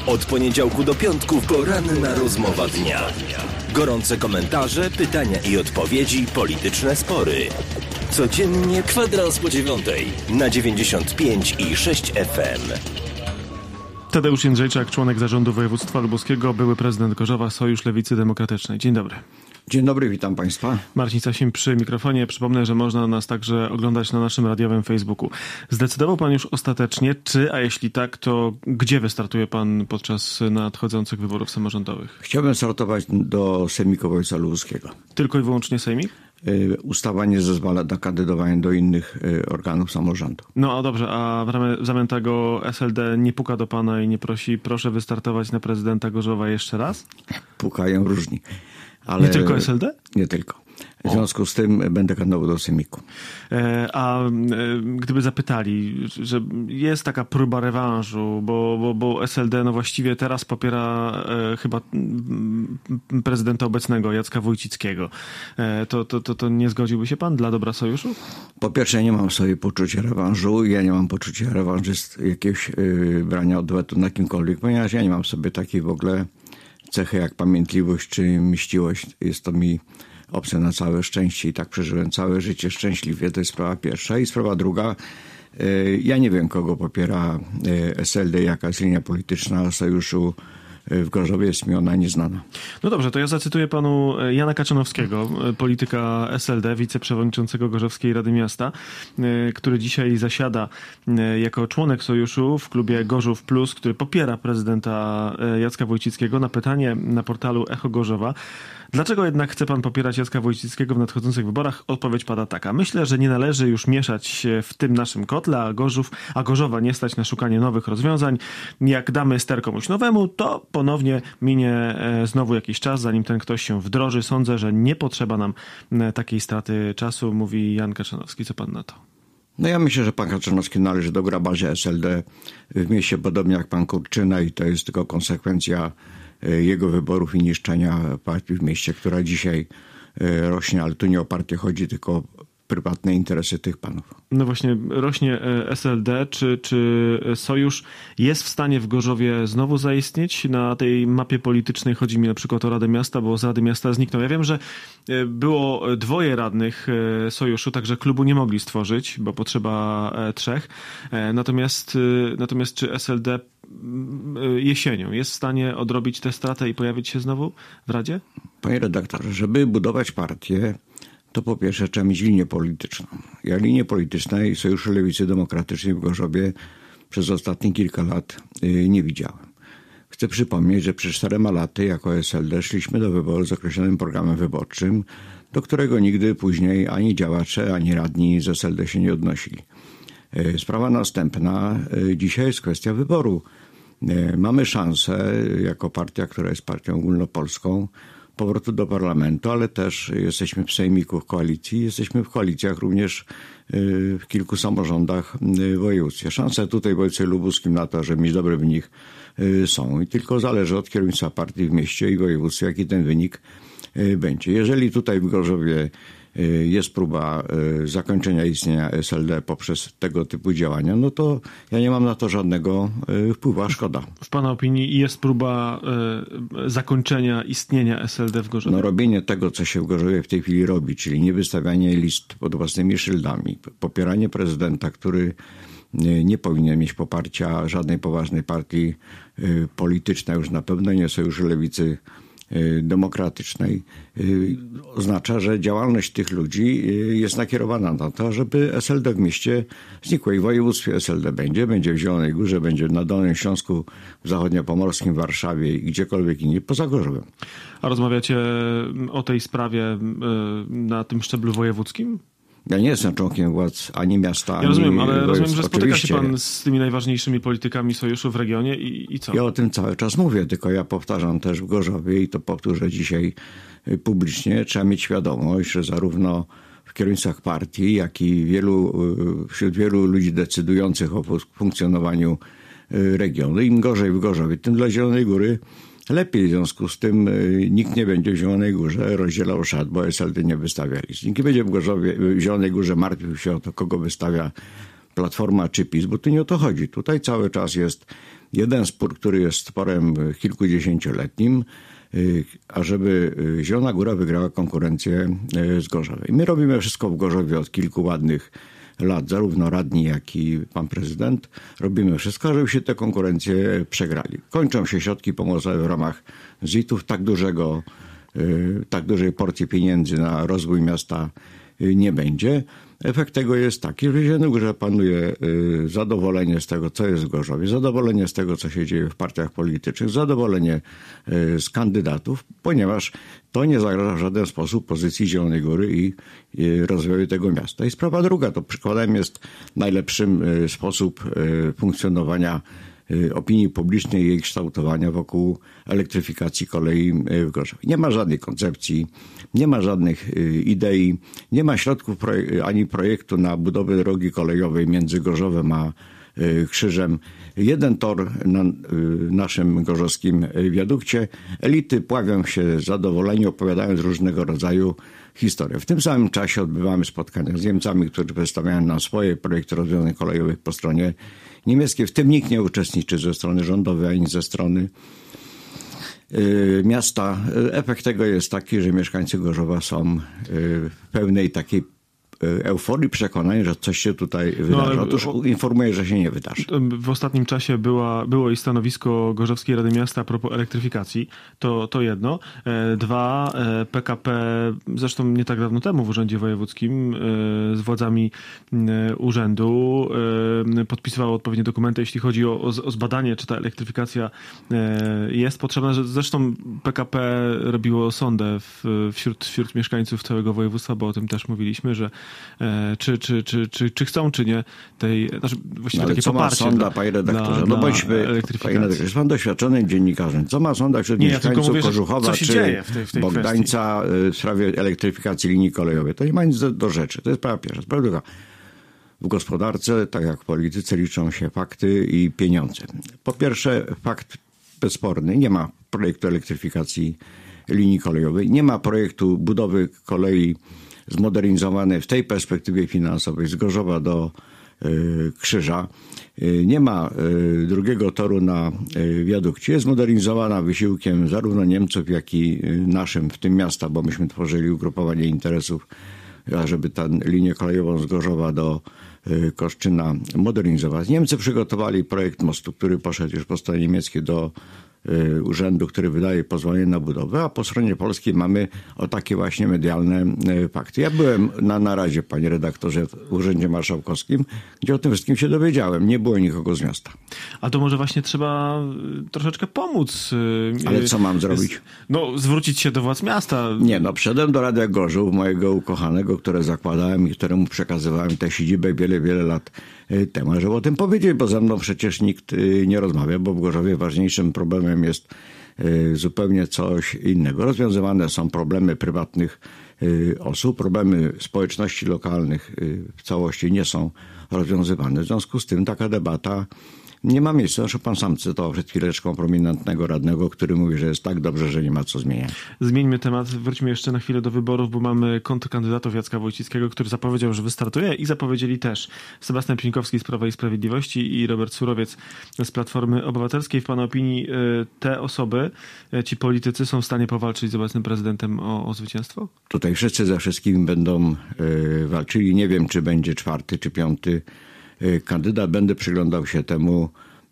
Od poniedziałku do piątku poranna rozmowa dnia. Gorące komentarze, pytania i odpowiedzi, polityczne spory. Codziennie kwadrans po 9:00 na 95,6 FM. Tadeusz Jędrzejczak, członek zarządu województwa lubuskiego, były prezydent Gorzowa, Sojusz Lewicy Demokratycznej. Dzień dobry. Dzień dobry, witam Państwa. Marcin Sasin przy mikrofonie. Przypomnę, że można nas także oglądać na naszym radiowym Facebooku. Zdecydował pan już ostatecznie, czy, a jeśli tak, to gdzie wystartuje pan podczas nadchodzących wyborów samorządowych? Chciałbym startować do Sejmiku Województwa Lubuskiego. Tylko i wyłącznie Sejmik? Ustawa nie zezwala na kandydowanie do innych organów samorządu. No a dobrze, a w zamian tego SLD nie puka do pana i nie prosi, proszę wystartować na prezydenta Gorzowa jeszcze raz? Pukają różni. Ale nie tylko SLD? Nie tylko. W związku z tym będę kandydował do Sejmiku. A gdyby zapytali, że jest taka próba rewanżu, bo SLD no właściwie teraz popiera chyba prezydenta obecnego, Jacka Wójcickiego, to nie zgodziłby się pan dla dobra sojuszu? Po pierwsze, nie mam w sobie poczucia rewanżu. Ja nie mam poczucia rewanżyst jakiegoś brania odwetu na kimkolwiek, ponieważ ja nie mam w sobie takiej w ogóle cechy jak pamiętliwość czy mściwość. Jest to mi obce na całe szczęście i tak przeżyłem całe życie szczęśliwie. To jest sprawa pierwsza. I sprawa druga, ja nie wiem, kogo popiera SLD, jaka jest linia polityczna sojuszu w Gorzowie, jest mi ona nieznana. No dobrze, to ja zacytuję panu Jana Kaczanowskiego, polityka SLD, wiceprzewodniczącego Gorzowskiej Rady Miasta, który dzisiaj zasiada jako członek sojuszu w klubie Gorzów Plus, który popiera prezydenta Jacka Wójcickiego. Na pytanie na portalu Echo Gorzowa: dlaczego jednak chce pan popierać Jacka Wójcickiego w nadchodzących wyborach? Odpowiedź pada taka: myślę, że nie należy już mieszać się w tym naszym kotle, a Gorzowa nie stać na szukanie nowych rozwiązań. Jak damy ster komuś nowemu, to ponownie minie znowu jakiś czas, zanim ten ktoś się wdroży. Sądzę, że nie potrzeba nam takiej straty czasu, mówi Jan Kaczanowski. Co pan na to? No ja myślę, że pan Kaczanowski należy do grabarzy SLD w mieście, podobnie jak pan Kurczyna, i to jest tylko konsekwencja jego wyborów i niszczenia partii w mieście, która dzisiaj rośnie, ale tu nie o partię chodzi, tylko o prywatne interesy tych panów. No właśnie, rośnie SLD. Czy sojusz jest w stanie w Gorzowie znowu zaistnieć na tej mapie politycznej? Chodzi mi na przykład o Radę Miasta, bo z Rady Miasta zniknął. Ja wiem, że było 2 radnych sojuszu, także klubu nie mogli stworzyć, bo potrzeba 3. Natomiast czy SLD jesienią jest w stanie odrobić tę stratę i pojawić się znowu w Radzie? Panie redaktorze, żeby budować partię, to po pierwsze trzeba mieć linię polityczną. Ja linię politycznej Sojuszu Lewicy Demokratycznej w Gorzowie przez ostatnie kilka lat nie widziałem. Chcę przypomnieć, że przez 4 laty jako SLD szliśmy do wyboru z określonym programem wyborczym, do którego nigdy później ani działacze, ani radni z SLD się nie odnosili. Sprawa następna. Dzisiaj jest kwestia wyboru. Mamy szansę jako partia, która jest partią ogólnopolską, powrotu do parlamentu, ale też jesteśmy w sejmiku w koalicji. Jesteśmy w koalicjach również w kilku samorządach w województwie. Szanse tutaj w województwie lubuskim na to, żeby mieć dobry wynik, są. I tylko zależy od kierownictwa partii w mieście i województwie, jaki ten wynik będzie. Jeżeli tutaj w Gorzowie jest próba zakończenia istnienia SLD poprzez tego typu działania, no to ja nie mam na to żadnego wpływu, a szkoda. W pana opinii jest próba zakończenia istnienia SLD w Gorzowie? No robienie tego, co się w Gorzowie w tej chwili robi, czyli nie wystawianie list pod własnymi szyldami, popieranie prezydenta, który nie powinien mieć poparcia żadnej poważnej partii politycznej, już na pewno nie Sojuszu Lewicy Demokratycznej, oznacza, że działalność tych ludzi jest nakierowana na to, żeby SLD w mieście znikło. I w województwie SLD będzie w Zielonej Górze, będzie na Dolnym Śląsku, w Zachodniopomorskim, w Warszawie i gdziekolwiek indziej, poza Gorzowem. A rozmawiacie o tej sprawie na tym szczeblu wojewódzkim? Ja nie jestem członkiem władz ani miasta, ani rozumiem, ale rozumiem, że spotyka oczywiście się pan z tymi najważniejszymi politykami sojuszu w regionie i co? Ja o tym cały czas mówię, tylko ja powtarzam też w Gorzowie i to powtórzę dzisiaj publicznie. Trzeba mieć świadomość, że zarówno w kierownictwach partii, jak i wśród wielu ludzi decydujących o funkcjonowaniu regionu, im gorzej w Gorzowie, tym dla Zielonej Góry lepiej. W związku z tym nikt nie będzie w Zielonej Górze rozdzielał szat, bo SLD nie wystawia list. Nikt nie będzie w Zielonej Górze martwił się o to, kogo wystawia Platforma czy PiS, bo tu nie o to chodzi. Tutaj cały czas jest jeden spór, który jest sporem kilkudziesięcioletnim, ażeby Zielona Góra wygrała konkurencję z Gorzowem. My robimy wszystko w Gorzowie od kilku ładnych lat, zarówno radni, jak i pan prezydent. Robimy wszystko, żeby się te konkurencje przegrali. Kończą się środki pomocowe w ramach ZIT-ów. Tak dużej porcji pieniędzy na rozwój miasta nie będzie. Efekt tego jest taki, że w Zielonej Górze panuje zadowolenie z tego, co jest w Gorzowie, zadowolenie z tego, co się dzieje w partiach politycznych, zadowolenie z kandydatów, ponieważ to nie zagraża w żaden sposób pozycji Zielonej Góry i rozwoju tego miasta. I sprawa druga, to przykładem jest najlepszym sposób funkcjonowania opinii publicznej i jej kształtowania wokół elektryfikacji kolei w Gorzowie. Nie ma żadnej koncepcji, nie ma żadnych idei, nie ma środków ani projektu na budowę drogi kolejowej między Gorzowem a Krzyżem. Jeden tor na naszym gorzowskim wiadukcie. Elity pławią się zadowoleni, opowiadając różnego rodzaju historie. W tym samym czasie odbywamy spotkania z Niemcami, którzy przedstawiają nam swoje projekty rozwiązań kolejowych po stronie niemieckiej. W tym nikt nie uczestniczy ze strony rządowej ani ze strony miasta. Efekt tego jest taki, że mieszkańcy Gorzowa są w pełnej takiej euforii, przekonania, że coś się tutaj wydarzy. Otóż informuję, że się nie wydarzy. W ostatnim czasie było i stanowisko Gorzowskiej Rady Miasta a propos elektryfikacji. To jedno. Dwa, PKP, zresztą nie tak dawno temu w Urzędzie Wojewódzkim z władzami urzędu podpisywało odpowiednie dokumenty, jeśli chodzi o zbadanie, czy ta elektryfikacja jest potrzebna. Zresztą PKP robiło sondę wśród mieszkańców całego województwa, bo o tym też mówiliśmy, że czy chcą, czy nie tej, właściwie takie poparcie. Co ma sonda, panie redaktorze? No bądźmy, panie redaktorze, jest pan doświadczonym dziennikarzem. Co ma sonda wśród mieszkańców Kożuchowa czy Bogdańca w sprawie elektryfikacji linii kolejowej? To nie ma nic do rzeczy. To jest sprawa pierwsza. Sprawa druga. W gospodarce, tak jak w polityce, liczą się fakty i pieniądze. Po pierwsze, fakt bezsporny. Nie ma projektu elektryfikacji linii kolejowej. Nie ma projektu budowy kolei zmodernizowane w tej perspektywie finansowej z Gorzowa do Krzyża. Nie ma drugiego toru na wiadukcie. Jest modernizowana wysiłkiem zarówno Niemców, jak i naszym, w tym miasta, bo myśmy tworzyli ugrupowanie interesów, żeby tę linię kolejową z Gorzowa do Koszczyna modernizować. Niemcy przygotowali projekt mostu, który poszedł już po stronie niemieckiej do urzędu, który wydaje pozwolenie na budowę, a po stronie polskiej mamy o takie właśnie medialne fakty. Ja byłem na naradzie, panie redaktorze, w Urzędzie Marszałkowskim, gdzie o tym wszystkim się dowiedziałem. Nie było nikogo z miasta. A to może właśnie trzeba troszeczkę pomóc. Ale co mam zrobić? Zwrócić się do władz miasta. Nie, wszedłem do Radia Gorzów, mojego ukochanego, które zakładałem i któremu przekazywałem tę siedzibę wiele lat temu, żeby o tym powiedzieć, bo ze mną przecież nikt nie rozmawia, bo w Gorzowie ważniejszym problemem jest zupełnie coś innego. Rozwiązywane są problemy prywatnych osób, problemy społeczności lokalnych w całości nie są rozwiązywane. W związku z tym taka debata nie ma miejsca. Zresztą pan sam cytował przed chwileczką prominentnego radnego, który mówi, że jest tak dobrze, że nie ma co zmieniać. Zmieńmy temat. Wróćmy jeszcze na chwilę do wyborów, bo mamy kontrkandydatów Jacka Wojcickiego, który zapowiedział, że wystartuje i zapowiedzieli też Sebastian Pieńkowski z Prawa i Sprawiedliwości i Robert Surowiec z Platformy Obywatelskiej. W pana opinii te osoby, ci politycy są w stanie powalczyć z obecnym prezydentem o zwycięstwo? Tutaj wszyscy ze wszystkimi będą walczyli. Nie wiem, czy będzie 4. czy 5. kandydat. Będę przyglądał się temu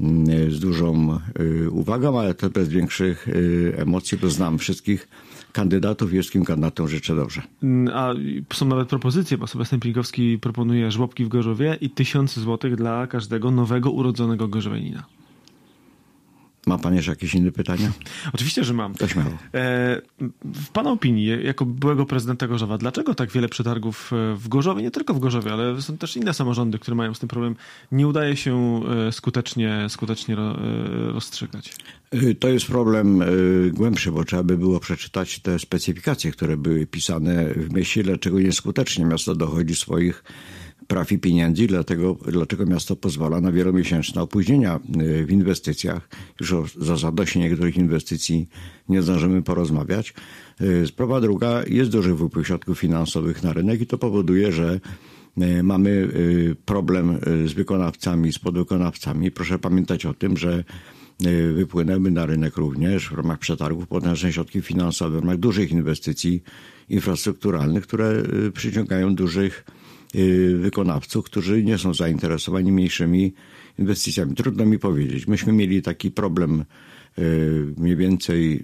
z dużą uwagą, ale to bez większych emocji, bo znam wszystkich kandydatów i wszystkim kandydatom życzę dobrze. A są nawet propozycje, bo Sebastian Pieńkowski proponuje żłobki w Gorzowie i 1000 złotych dla każdego nowego urodzonego gorzowianina. Ma pan jeszcze jakieś inne pytania? Oczywiście, że mam. To śmiało. W pana opinii, jako byłego prezydenta Gorzowa, dlaczego tak wiele przetargów w Gorzowie, nie tylko w Gorzowie, ale są też inne samorządy, które mają z tym problem, nie udaje się skutecznie rozstrzygać? To jest problem głębszy, bo trzeba by było przeczytać te specyfikacje, które były pisane w mieście, dlaczego nieskutecznie miasto dochodzi swoich praw i pieniędzy, dlaczego miasto pozwala na wielomiesięczne opóźnienia w inwestycjach. Już za zadość niektórych inwestycji nie zdążymy porozmawiać. Sprawa druga, jest duży wypływ środków finansowych na rynek i to powoduje, że mamy problem z wykonawcami, z podwykonawcami. Proszę pamiętać o tym, że wypłynęły na rynek również w ramach przetargów potężne środki finansowe, w ramach dużych inwestycji infrastrukturalnych, które przyciągają dużych wykonawców, którzy nie są zainteresowani mniejszymi inwestycjami. Trudno mi powiedzieć. Myśmy mieli taki problem mniej więcej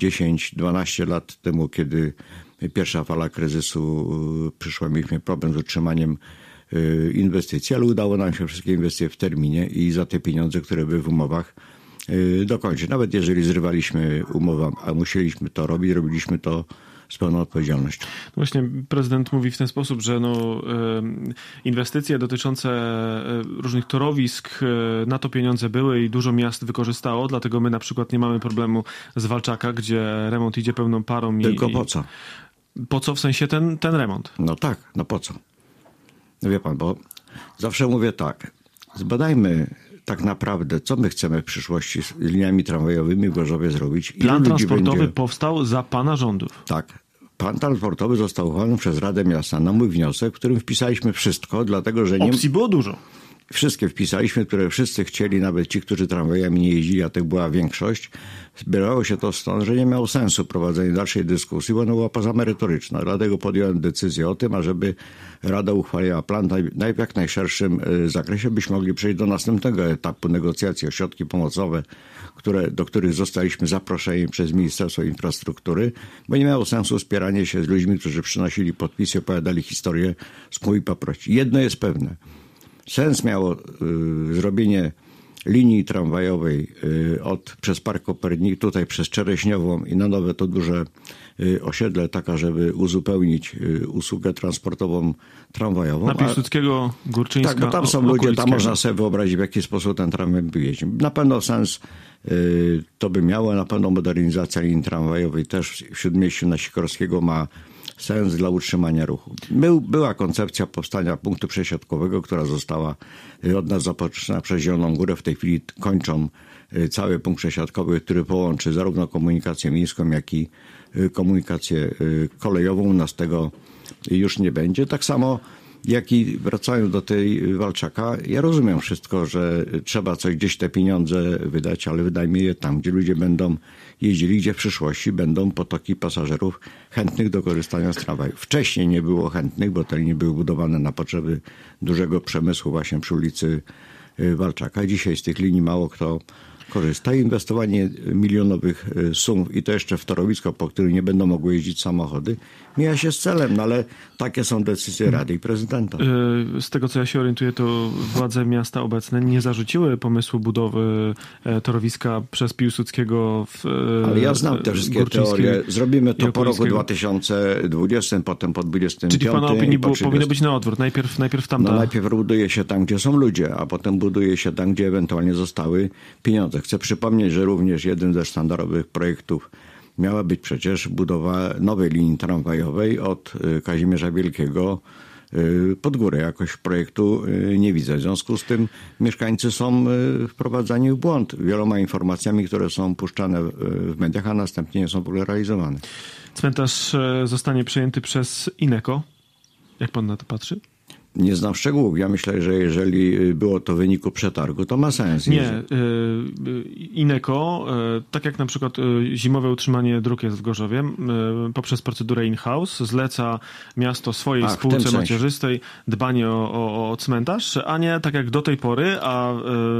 10-12 lat temu, kiedy pierwsza fala kryzysu przyszła. Mieliśmy problem z utrzymaniem inwestycji, ale udało nam się wszystkie inwestycje w terminie i za te pieniądze, które były w umowach, dokończyć. Nawet jeżeli zrywaliśmy umowę, a musieliśmy to robić, robiliśmy to z pełną odpowiedzialnością. Właśnie prezydent mówi w ten sposób, że inwestycje dotyczące różnych torowisk, na to pieniądze były i dużo miast wykorzystało, dlatego my na przykład nie mamy problemu z Walczaka, gdzie remont idzie pełną parą. Tylko po co? Po co w sensie ten remont? No tak, no po co? No wie pan, bo zawsze mówię tak, zbadajmy tak naprawdę, co my chcemy w przyszłości z liniami tramwajowymi w Gorzowie zrobić. Plan transportowy powstał za pana rządów. Tak. Plan transportowy został uchwalony przez Radę Miasta na mój wniosek, w którym wpisaliśmy wszystko, dlatego że opcji było dużo. Wszystkie wpisaliśmy, które wszyscy chcieli, nawet ci, którzy tramwajami nie jeździli, a tych była większość. Zbierało się to stąd, że nie miało sensu prowadzenie dalszej dyskusji, bo ona była pozamerytoryczna. Dlatego podjąłem decyzję o tym, ażeby Rada uchwaliła plan w jak najszerszym zakresie, byśmy mogli przejść do następnego etapu negocjacji o środki pomocowe, do których zostaliśmy zaproszeni przez Ministerstwo Infrastruktury, bo nie miało sensu spieranie się z ludźmi, którzy przynosili podpisy, opowiadali historię z mój paproci. Jedno jest pewne. Sens miało zrobienie linii tramwajowej przez Park Kopernik, tutaj przez Czereśniową i na nowe to duże osiedle, taka, żeby uzupełnić usługę transportową tramwajową. Na Piłsudskiego, Górczyńska, tak, bo tam są ludzie, tam można sobie wyobrazić, w jaki sposób ten tramwaj by jeździł. Na pewno sens to by miało, na pewno modernizacja linii tramwajowej też w Śródmieściu na Sikorskiego ma sens dla utrzymania ruchu. Była koncepcja powstania punktu przesiadkowego, która została od nas zapotrzebna przez Zieloną Górę. W tej chwili kończą cały punkt przesiadkowy, który połączy zarówno komunikację miejską, jak i komunikację kolejową. U nas tego już nie będzie. Tak samo jak i wracając do tej Walczaka, ja rozumiem wszystko, że trzeba coś gdzieś te pieniądze wydać, ale wydajmy je tam, gdzie ludzie będą jeździli, gdzie w przyszłości będą potoki pasażerów chętnych do korzystania z tramwaju. Wcześniej nie było chętnych, bo te linie były budowane na potrzeby dużego przemysłu właśnie przy ulicy Walczaka. Dzisiaj z tych linii mało kto korzysta. Inwestowanie milionowych sum i to jeszcze w torowisko, po którym nie będą mogły jeździć samochody, mija się z celem, no ale takie są decyzje Rady i prezydenta. Z tego, co ja się orientuję, to władze miasta obecne nie zarzuciły pomysłu budowy torowiska przez Piłsudskiego ale ja znam te wszystkie teorie. Zrobimy to po roku 2020, potem po 2025. Czyli w pana opinii powinno być na odwrót. Najpierw tam. No najpierw buduje się tam, gdzie są ludzie, a potem buduje się tam, gdzie ewentualnie zostały pieniądze. Chcę przypomnieć, że również jeden ze sztandarowych projektów miała być przecież budowa nowej linii tramwajowej od Kazimierza Wielkiego pod górę. Jakoś projektu nie widzę. W związku z tym mieszkańcy są wprowadzani w błąd wieloma informacjami, które są puszczane w mediach, a następnie nie są w ogóle realizowane. Cmentarz zostanie przejęty przez Ineco. Jak pan na to patrzy? Nie znam szczegółów. Ja myślę, że jeżeli było to w wyniku przetargu, to ma sens. Nie. Ineco, tak jak na przykład zimowe utrzymanie dróg jest w Gorzowie, poprzez procedurę in-house zleca miasto swojej spółce macierzystej dbanie o cmentarz, a nie tak jak do tej pory, a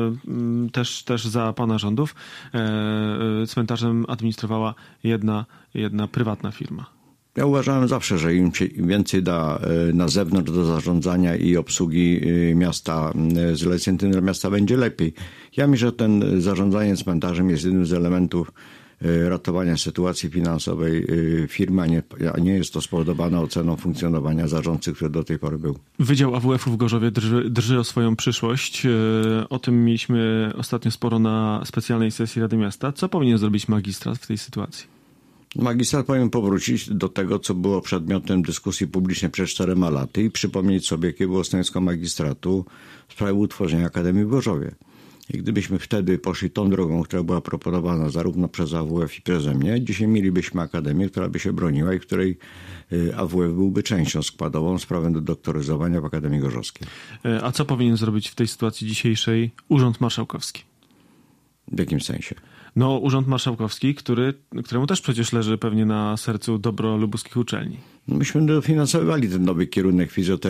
też za pana rządów cmentarzem administrowała jedna prywatna firma. Ja uważałem zawsze, że im więcej da na zewnątrz do zarządzania i obsługi miasta zleceń, tym dla miasta będzie lepiej. Ja myślę, że ten zarządzanie cmentarzem jest jednym z elementów ratowania sytuacji finansowej firmy, a nie jest to spowodowane oceną funkcjonowania zarządcy, który do tej pory był. Wydział AWF-u w Gorzowie drży o swoją przyszłość. O tym mieliśmy ostatnio sporo na specjalnej sesji Rady Miasta. Co powinien zrobić magistrat w tej sytuacji? Magistrat powinien powrócić do tego, co było przedmiotem dyskusji publicznej przed 4 laty i przypomnieć sobie, jakie było stanowisko magistratu w sprawie utworzenia Akademii w Gorzowie. I gdybyśmy wtedy poszli tą drogą, która była proponowana zarówno przez AWF i przeze mnie, dzisiaj mielibyśmy akademię, która by się broniła i w której AWF byłby częścią składową z prawem do doktoryzowania w Akademii Gorzowskiej. A co powinien zrobić w tej sytuacji dzisiejszej Urząd Marszałkowski? W jakim sensie? No, Urząd Marszałkowski, któremu też przecież leży pewnie na sercu dobro lubuskich uczelni. Myśmy dofinansowywali ten nowy kierunek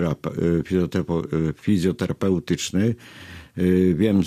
fizjoterapeutyczny. Wiem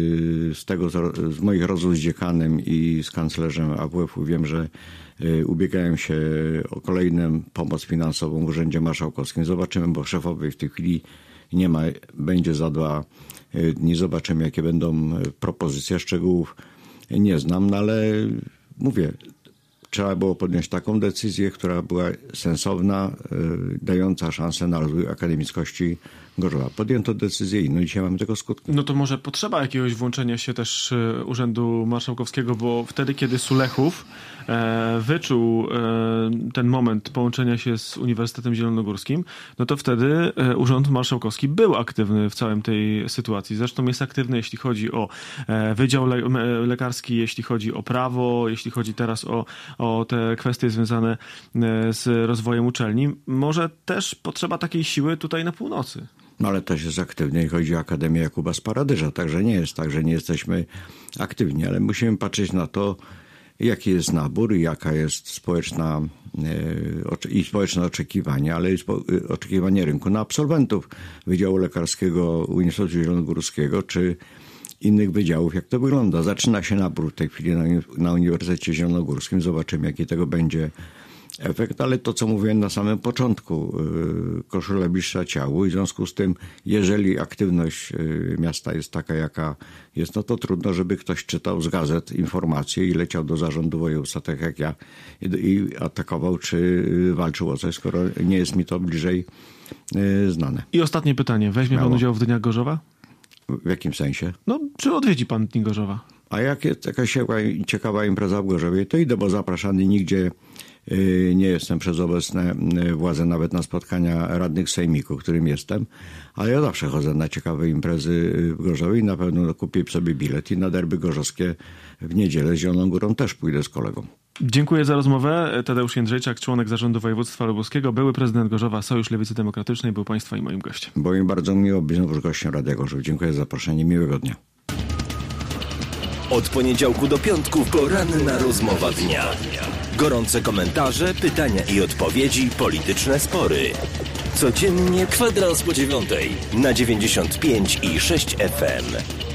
z moich rozmów z dziekanem i z kanclerzem AWF-u, wiem, że ubiegają się o kolejną pomoc finansową w Urzędzie Marszałkowskim. Zobaczymy, bo szefowej w tej chwili nie ma, będzie za 2 dni. Zobaczymy, jakie będą propozycje, szczegółów nie znam, no ale mówię, trzeba było podjąć taką decyzję, która była sensowna, dająca szansę na rozwój akademickości Gorzowa. Podjęto decyzję inną i dzisiaj mamy tego skutki. No to może potrzeba jakiegoś włączenia się też Urzędu Marszałkowskiego, bo wtedy, kiedy Sulechów wyczuł ten moment połączenia się z Uniwersytetem Zielonogórskim, no to wtedy Urząd Marszałkowski był aktywny w całej tej sytuacji. Zresztą jest aktywny, jeśli chodzi o Wydział Lekarski, jeśli chodzi o prawo, jeśli chodzi teraz o te kwestie związane z rozwojem uczelni. Może też potrzeba takiej siły tutaj na północy. No ale też jest aktywny, jeśli chodzi o Akademię Jakuba Sparadyża. Także nie jest tak, że nie jesteśmy aktywni, ale musimy patrzeć na to, jaki jest nabór i jaka jest społeczne oczekiwanie, ale i oczekiwanie rynku na absolwentów Wydziału Lekarskiego Uniwersytetu Zielonogórskiego czy innych wydziałów. Jak to wygląda? Zaczyna się nabór w tej chwili na Uniwersytecie Zielonogórskim. Zobaczymy, jaki tego będzie efekt, ale to, co mówiłem na samym początku, koszula bliższa ciału i w związku z tym, jeżeli aktywność miasta jest taka, jaka jest, no to trudno, żeby ktoś czytał z gazet informacje i leciał do zarządu województwa, tak jak ja, i atakował, czy walczył o coś, skoro nie jest mi to bliżej znane. I ostatnie pytanie. Weźmie pan udział w Dniach Gorzowa? W jakim sensie? No, czy odwiedzi pan Dni Gorzowa? A jak jest jakaś ciekawa impreza w Gorzowie, to idę, bo zapraszany nigdzie nie jestem przez obecne władze, nawet na spotkania radnych sejmiku, którym jestem, ale ja zawsze chodzę na ciekawe imprezy w Gorzowie i na pewno kupię sobie bilet i na derby gorzowskie w niedzielę z Zieloną Górą też pójdę z kolegą. Dziękuję za rozmowę. Tadeusz Jędrzejczak, członek Zarządu Województwa Lubuskiego, były prezydent Gorzowa, Sojusz Lewicy Demokratycznej, był państwa i moim gościem. Było mi bardzo miło być znów gościem Radia Gorzów. Dziękuję za zaproszenie. Miłego dnia. Od poniedziałku do piątku poranna rozmowa dnia. Gorące komentarze, pytania i odpowiedzi, polityczne spory. Codziennie kwadrans po 9 na 95,6 FM.